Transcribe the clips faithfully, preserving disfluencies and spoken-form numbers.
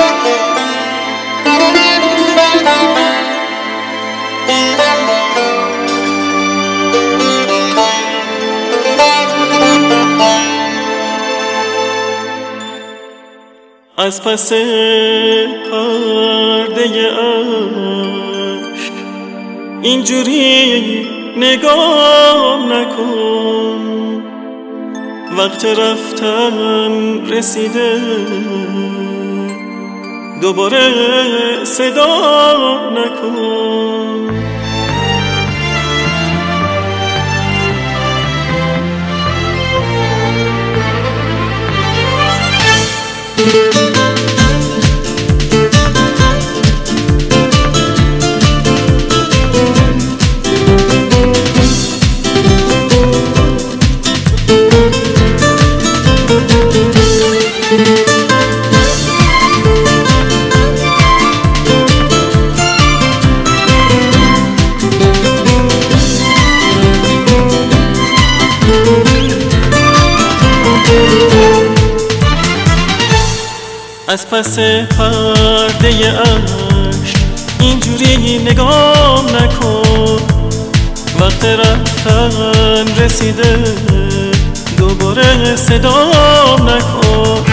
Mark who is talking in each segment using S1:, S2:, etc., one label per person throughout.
S1: از پس پرده عشق اینجوری نگام نکن، وقت رفتن رسیده دوباره صدا نکن. از پس پرده عشق اینجوری نگام نکن، وقت رفتن رسیده دوباره صدام نکن.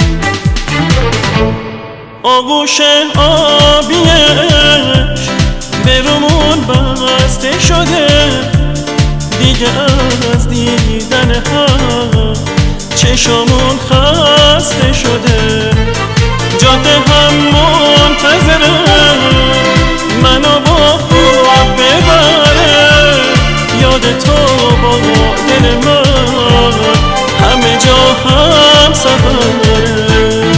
S1: آغوش آبی عشق به رومون بسته شده، دیگه از دیدن هم چشامون خسته شده. جاده هم منتظره منو با خود ببره، یاد تو با دل من همه جا هم سفره.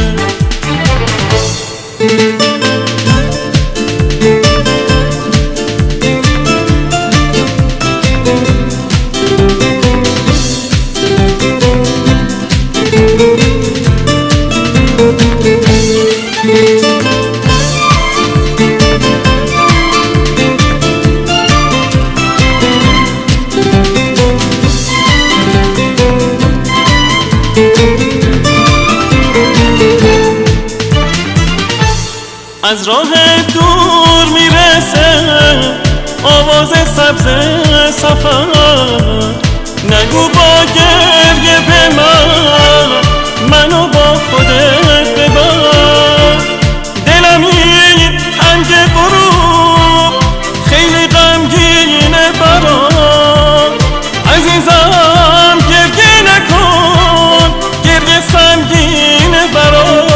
S1: از راه دور میرسه آواز سبز سفر، نگو با گریه به من منو با خودت ببر. دلم این هنگ غروب خیلی غمگینه برام، عزیزم گریه نکن گریه سنگینه برام.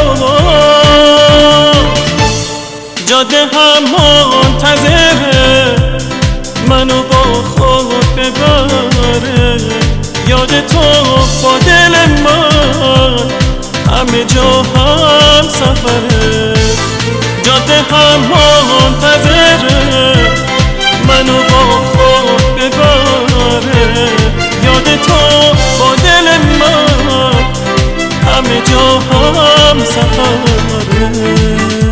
S1: جاده هم منتظره منو با خود ببره، یاد تو با دل من همه جا هم سفره. جاده هم منتظره منو با خود ببره، یاد تو با دل من همه جا هم سفره.